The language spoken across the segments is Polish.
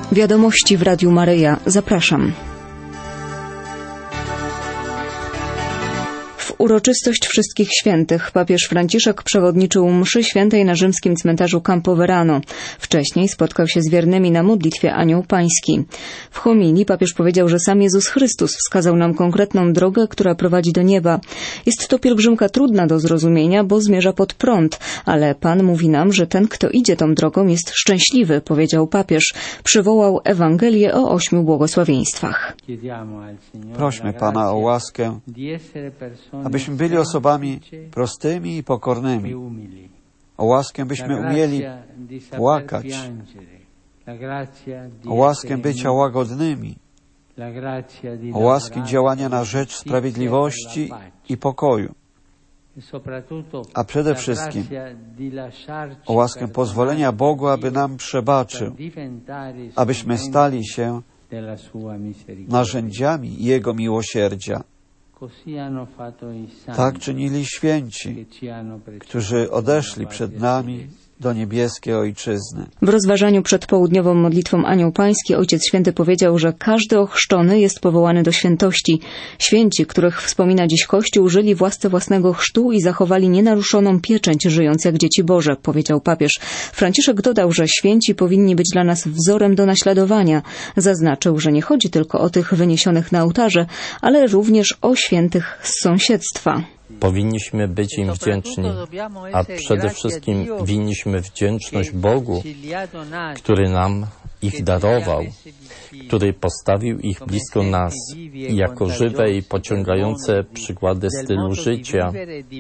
Wiadomości w Radiu Maryja. Zapraszam. W uroczystość Wszystkich Świętych papież Franciszek przewodniczył mszy świętej na rzymskim cmentarzu Campo Verano. Wcześniej spotkał się z wiernymi na modlitwie Anioł Pański. W homilii papież powiedział, że sam Jezus Chrystus wskazał nam konkretną drogę, która prowadzi do nieba. Jest to pielgrzymka trudna do zrozumienia, bo zmierza pod prąd, ale Pan mówi nam, że ten, kto idzie tą drogą, jest szczęśliwy, powiedział papież. Przywołał Ewangelię o 8 błogosławieństwach. Prośmy Pana o łaskę, abyśmy byli osobami prostymi i pokornymi. O łaskę, byśmy umieli płakać. O łaskę bycia łagodnymi. O łaskę działania na rzecz sprawiedliwości i pokoju. A przede wszystkim o łaskę pozwolenia Bogu, aby nam przebaczył, abyśmy stali się narzędziami Jego miłosierdzia. Tak czynili święci, którzy odeszli przed nami do niebieskiej Ojczyzny. W rozważaniu przed południową modlitwą Anioł Pański Ojciec Święty powiedział, że każdy ochrzczony jest powołany do świętości. Święci, których wspomina dziś Kościół, żyli w łasce własnego chrztu i zachowali nienaruszoną pieczęć, żyjąc jak dzieci Boże, powiedział papież. Franciszek dodał, że święci powinni być dla nas wzorem do naśladowania. Zaznaczył, że nie chodzi tylko o tych wyniesionych na ołtarze, ale również o świętych z sąsiedztwa. Powinniśmy być im wdzięczni, a przede wszystkim winniśmy wdzięczność Bogu, który nam ich darował, który postawił ich blisko nas jako żywe i pociągające przykłady stylu życia,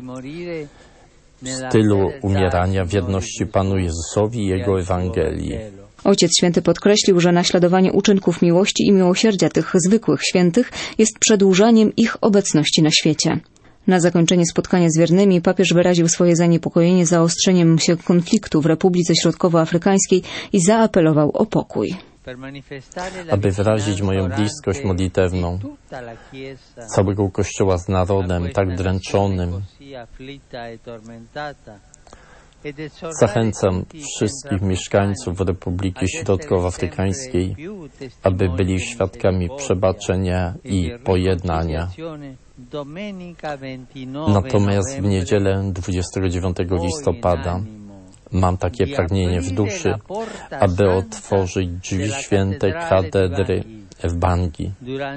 stylu umierania w wierności Panu Jezusowi i Jego Ewangelii. Ojciec Święty podkreślił, że naśladowanie uczynków miłości i miłosierdzia tych zwykłych świętych jest przedłużaniem ich obecności na świecie. Na zakończenie spotkania z wiernymi papież wyraził swoje zaniepokojenie zaostrzeniem się konfliktu w Republice Środkowoafrykańskiej i zaapelował o pokój. Aby wyrazić moją bliskość modlitewną całego Kościoła z narodem tak dręczonym, zachęcam wszystkich mieszkańców Republiki Środkowoafrykańskiej, aby byli świadkami przebaczenia i pojednania. Natomiast w niedzielę 29 listopada mam takie pragnienie w duszy, aby otworzyć drzwi świętej katedry w Bangui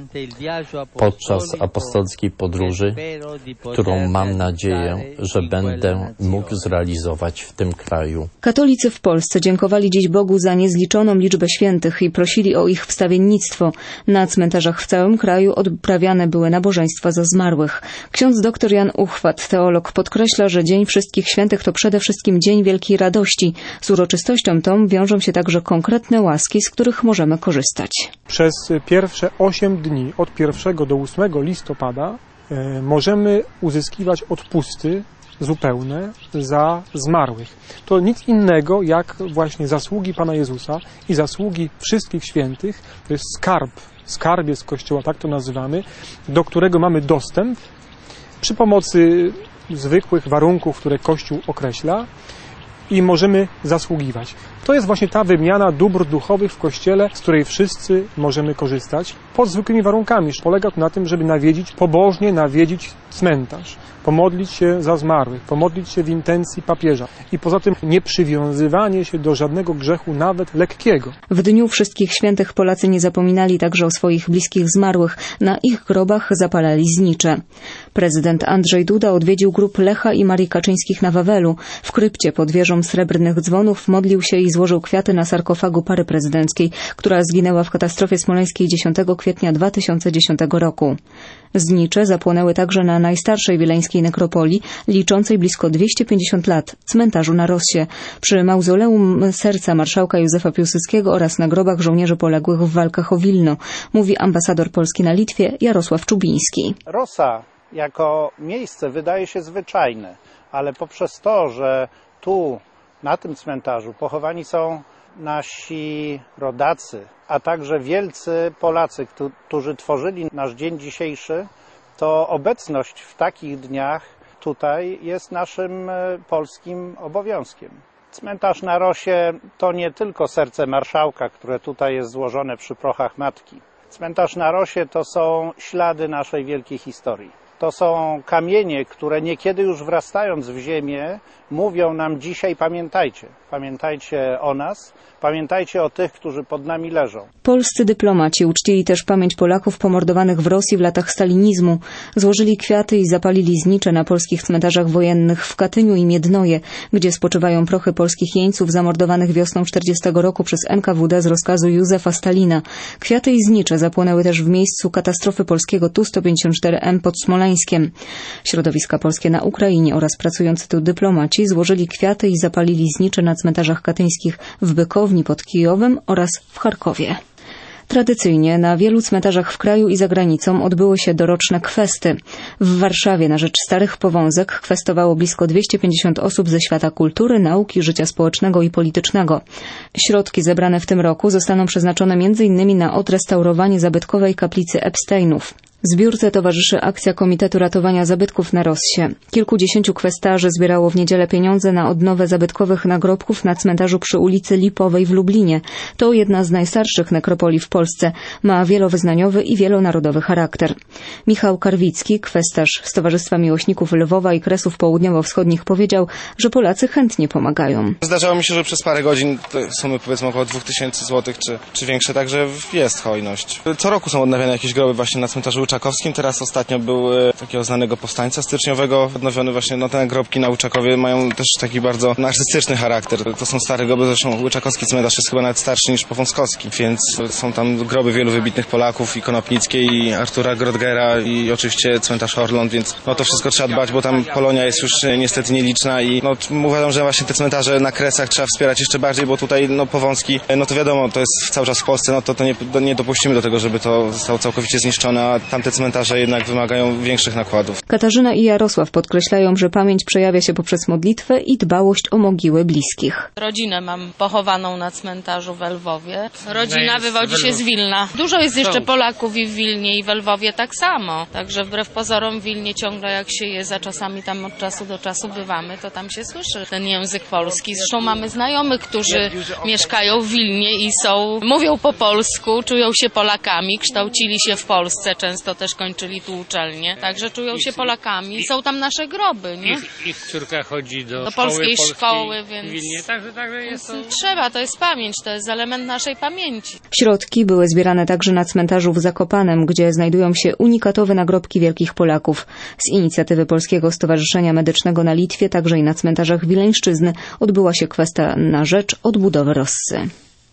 podczas apostolskiej podróży, którą mam nadzieję, że będę mógł zrealizować w tym kraju. Katolicy w Polsce dziękowali dziś Bogu za niezliczoną liczbę świętych i prosili o ich wstawiennictwo. Na cmentarzach w całym kraju odprawiane były nabożeństwa za zmarłych. Ksiądz dr Jan Uchwat, teolog, podkreśla, że Dzień Wszystkich Świętych to przede wszystkim dzień wielkiej radości. Z uroczystością tą wiążą się także konkretne łaski, z których możemy korzystać. Przez pierwsze 8 dni, od 1 do 8 listopada, możemy uzyskiwać odpusty zupełne za zmarłych. To nic innego jak właśnie zasługi Pana Jezusa i zasługi wszystkich świętych. To jest skarbiec Kościoła, tak to nazywamy, do którego mamy dostęp przy pomocy zwykłych warunków, które Kościół określa, i możemy zasługiwać. To jest właśnie ta wymiana dóbr duchowych w Kościele, z której wszyscy możemy korzystać pod zwykłymi warunkami. Polega to na tym, żeby pobożnie nawiedzić cmentarz, pomodlić się za zmarłych, pomodlić się w intencji papieża i poza tym nie przywiązywanie się do żadnego grzechu, nawet lekkiego. W Dniu Wszystkich Świętych Polacy nie zapominali także o swoich bliskich zmarłych. Na ich grobach zapalali znicze. Prezydent Andrzej Duda odwiedził grób Lecha i Marii Kaczyńskich na Wawelu. W krypcie pod wieżą Srebrnych Dzwonów modlił się i złożył kwiaty na sarkofagu pary prezydenckiej, która zginęła w katastrofie smoleńskiej 10 kwietnia 2010 roku. Znicze zapłonęły także na najstarszej wileńskiej nekropolii, liczącej blisko 250 lat, cmentarzu na Rossie, przy mauzoleum serca marszałka Józefa Piłsudskiego oraz na grobach żołnierzy poległych w walkach o Wilno, mówi ambasador Polski na Litwie Jarosław Czubiński. Rosa jako miejsce wydaje się zwyczajne, ale poprzez to, że tu, na tym cmentarzu, pochowani są nasi rodacy, a także wielcy Polacy, którzy tworzyli nasz dzień dzisiejszy, to obecność w takich dniach tutaj jest naszym polskim obowiązkiem. Cmentarz na Rosie to nie tylko serce marszałka, które tutaj jest złożone przy prochach matki. Cmentarz na Rosie to są ślady naszej wielkiej historii. To są kamienie, które niekiedy już wrastając w ziemię mówią nam dzisiaj pamiętajcie. Pamiętajcie o nas, pamiętajcie o tych, którzy pod nami leżą. Polscy dyplomaci uczcili też pamięć Polaków pomordowanych w Rosji w latach stalinizmu. Złożyli kwiaty i zapalili znicze na polskich cmentarzach wojennych w Katyniu i Miednoje, gdzie spoczywają prochy polskich jeńców zamordowanych wiosną 1940 roku przez NKWD z rozkazu Józefa Stalina. Kwiaty i znicze zapłonęły też w miejscu katastrofy polskiego Tu-154M pod Smoleńskiem. Środowiska polskie na Ukrainie oraz pracujący tu dyplomaci złożyli kwiaty i zapalili znicze na cmentarzach katyńskich w Bykowni pod Kijowem oraz w Charkowie. Tradycyjnie na wielu cmentarzach w kraju i za granicą odbyły się doroczne kwesty. W Warszawie na rzecz starych powązek kwestowało blisko 250 osób ze świata kultury, nauki, życia społecznego i politycznego. Środki zebrane w tym roku zostaną przeznaczone m.in. na odrestaurowanie zabytkowej kaplicy Epsteinów. Zbiórce towarzyszy akcja Komitetu Ratowania Zabytków na Rossie. Kilkudziesięciu kwestarzy zbierało w niedzielę pieniądze na odnowę zabytkowych nagrobków na cmentarzu przy ulicy Lipowej w Lublinie. To jedna z najstarszych nekropolii w Polsce. Ma wielowyznaniowy i wielonarodowy charakter. Michał Karwicki, kwestarz z Towarzystwa Miłośników Lwowa i Kresów Południowo-Wschodnich, powiedział, że Polacy chętnie pomagają. Zdarzało mi się, że przez parę godzin sumy powiedzmy około 2000 zł czy większe, także jest hojność. Co roku są odnawiane jakieś groby właśnie na cmentarzu Łuczakowskim. Teraz ostatnio był takiego znanego powstańca styczniowego odnowiony właśnie, te nagrobki na Łuczakowie mają też taki bardzo artystyczny charakter. To są stare groby, zresztą Łuczakowski cmentarz jest chyba nawet starszy niż Powązkowski, więc są tam groby wielu wybitnych Polaków, i Konopnickiej, i Artura Grodgera, i oczywiście cmentarz Orląt, więc to wszystko trzeba dbać, bo tam Polonia jest już niestety nieliczna i uważam, że właśnie te cmentarze na Kresach trzeba wspierać jeszcze bardziej, bo tutaj Powązki, to wiadomo, to jest cały czas w Polsce, to nie dopuścimy do tego, żeby to zostało całkowicie zniszczone, a tamte cmentarze jednak wymagają większych nakładów. Katarzyna i Jarosław podkreślają, że pamięć przejawia się poprzez modlitwę i dbałość o mogiły bliskich. Rodzinę mam pochowaną na cmentarzu w Lwowie. Rodzina wywodzi się z Wilna. Dużo jest jeszcze Polaków i w Wilnie, i w Lwowie tak samo. Także wbrew pozorom w Wilnie ciągle jak się jest, a czasami tam od czasu do czasu bywamy, to tam się słyszy ten język polski. Zresztą mamy znajomych, którzy mieszkają w Wilnie i mówią po polsku, czują się Polakami, kształcili się w Polsce, często też kończyli tu uczelnię, także czują się Polakami. Są tam nasze groby, nie? Ich córka chodzi do polskiej szkoły, więc Wilnie, także jest to... Trzeba, to jest pamięć, to jest element naszej pamięci. Środki były zbierane także na cmentarzu w Zakopanem, gdzie znajdują się unikatowe nagrobki wielkich Polaków. Z inicjatywy Polskiego Stowarzyszenia Medycznego na Litwie, także i na cmentarzach Wileńszczyzny odbyła się kwesta na rzecz odbudowy Rossy.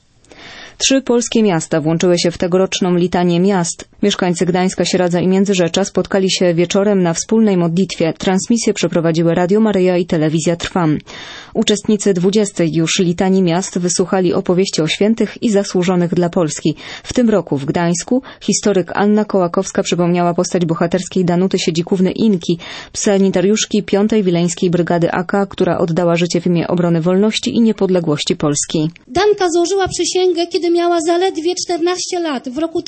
3 polskie miasta włączyły się w tegoroczną litanię miast. Mieszkańcy Gdańska, Sieradza i Międzyrzecza spotkali się wieczorem na wspólnej modlitwie. Transmisję przeprowadziły Radio Maryja i Telewizja Trwam. Uczestnicy 20. już litanii miast wysłuchali opowieści o świętych i zasłużonych dla Polski. W tym roku w Gdańsku historyk Anna Kołakowska przypomniała postać bohaterskiej Danuty Siedzikówny-Inki, sanitariuszki 5. Wileńskiej Brygady AK, która oddała życie w imię obrony wolności i niepodległości Polski. Danka złożyła przysięgę, kiedy miała zaledwie 14 lat, w roku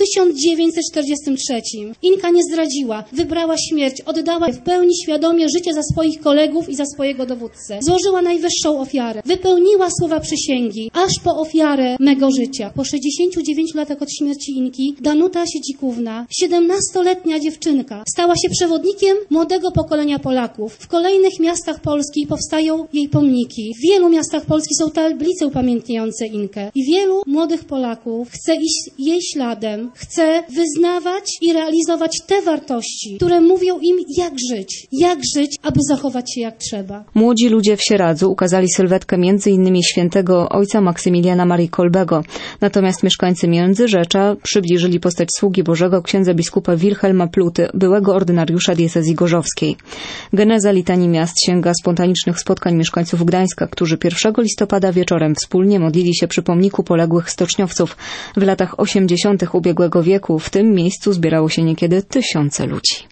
1943. Inka nie zdradziła, wybrała śmierć, oddała w pełni świadomie życie za swoich kolegów i za swojego dowódcę. Złożyła najwyższą ofiarę, wypełniła słowa przysięgi, aż po ofiarę mego życia. Po 69 latach od śmierci Inki, Danuta Siedzikówna, 17-letnia dziewczynka, stała się przewodnikiem młodego pokolenia Polaków. W kolejnych miastach Polski powstają jej pomniki. W wielu miastach Polski są tablice upamiętniające Inkę. I wielu młodych Polaków chce iść jej śladem, chce wyznawać i realizować te wartości, które mówią im, jak żyć, aby zachować się jak trzeba. Młodzi ludzie w Sieradzu ukazali sylwetkę m.in. świętego ojca Maksymiliana Marii Kolbego. Natomiast mieszkańcy Międzyrzecza przybliżyli postać sługi Bożego księdza biskupa Wilhelma Pluty, byłego ordynariusza diecezji gorzowskiej. Geneza litanii miast sięga spontanicznych spotkań mieszkańców Gdańska, którzy 1 listopada wieczorem wspólnie modlili się przy pomniku poległych stoczniowców. W latach 80. ubiegłego wieku w tym miejscu zbierało się niekiedy tysiące ludzi.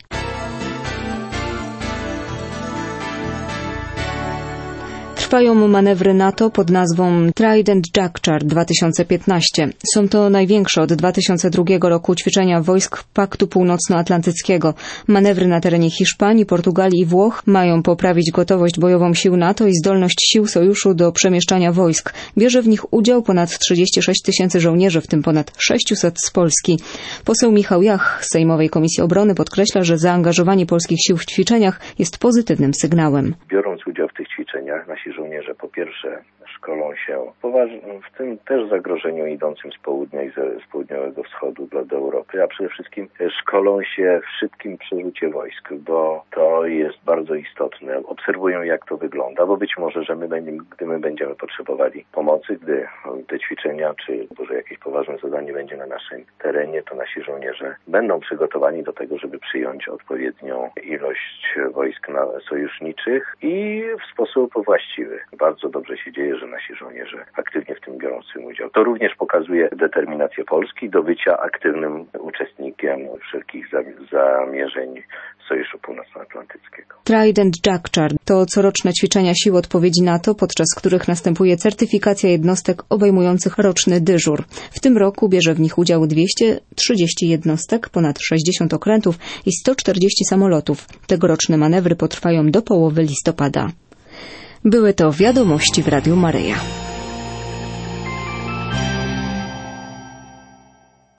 Trwają manewry NATO pod nazwą Trident Juncture 2015. Są to największe od 2002 roku ćwiczenia wojsk Paktu Północnoatlantyckiego. Manewry na terenie Hiszpanii, Portugalii i Włoch mają poprawić gotowość bojową sił NATO i zdolność sił sojuszu do przemieszczania wojsk. Bierze w nich udział ponad 36 tysięcy żołnierzy, w tym ponad 600 z Polski. Poseł Michał Jach z Sejmowej Komisji Obrony podkreśla, że zaangażowanie polskich sił w ćwiczeniach jest pozytywnym sygnałem. Biorąc udział w tych ćwiczeniach, nasi żołnierze po pierwsze szkolą się w tym też zagrożeniu idącym z południa i z południowego wschodu do Europy, a przede wszystkim szkolą się w szybkim przerzucie wojsk, bo to jest bardzo istotne. Obserwują, jak to wygląda, bo być może, że gdy my będziemy potrzebowali pomocy, gdy te ćwiczenia, czy może jakieś poważne zadanie będzie na naszym terenie, to nasi żołnierze będą przygotowani do tego, żeby przyjąć odpowiednią ilość wojsk sojuszniczych i w sposób właściwy. Bardzo dobrze się dzieje, że nasi żołnierze aktywnie w tym biorą udział. To również pokazuje determinację Polski do bycia aktywnym uczestnikiem wszelkich zamierzeń Sojuszu Północnoatlantyckiego. Trident Juncture to coroczne ćwiczenia sił odpowiedzi NATO, podczas których następuje certyfikacja jednostek obejmujących roczny dyżur. W tym roku bierze w nich udział 230 jednostek, ponad 60 okrętów i 140 samolotów. Tegoroczne manewry potrwają do połowy listopada. Były to wiadomości w Radiu Maryja.